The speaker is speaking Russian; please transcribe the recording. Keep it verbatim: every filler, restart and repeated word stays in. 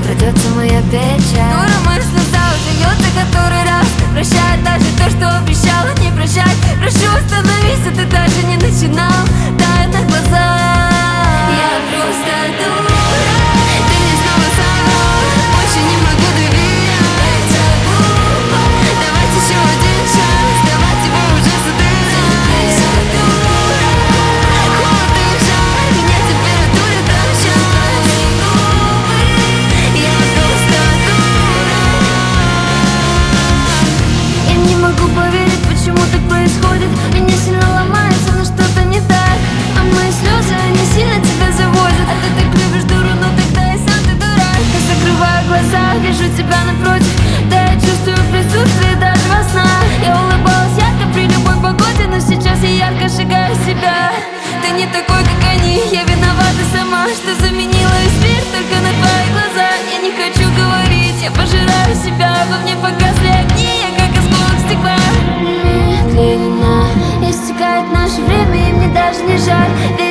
пройдется моя печаль. Дура, мой слеза уже льется который раз. Прощай даже то, что обещала не прощать. Прошу, остановись, а ты даже не начинал. Тает на глазах. Я просто дура, ты мне снова соврал. Больше не могу доверять. Это глупо. Давайте еще один шанс. Давай тебя уже задырать. Я дура, холод и жар. Меня температура дрожат. Я просто дура. Я не могу поверить, почему так происходит. Меня сильно ломает, словно что-то не так. А мои слезы, они сильно тебя заводят. А ты так любишь дуру, но тогда и сам ты дурак. Я закрываю глаза, вижу тебя напротив. Да, я чувствую присутствие даже во снах. Я улыбалась ярко при любой погоде, но сейчас я ярко шагаю в себя. Ты не такой, как они, я виновата сама, что заменила весь мир только на твои глаза. Я не хочу говорить, я пожираю себя. Во мне погасли огни, я как осколок стекла. Медленно истекает наше время, и мне даже не жаль.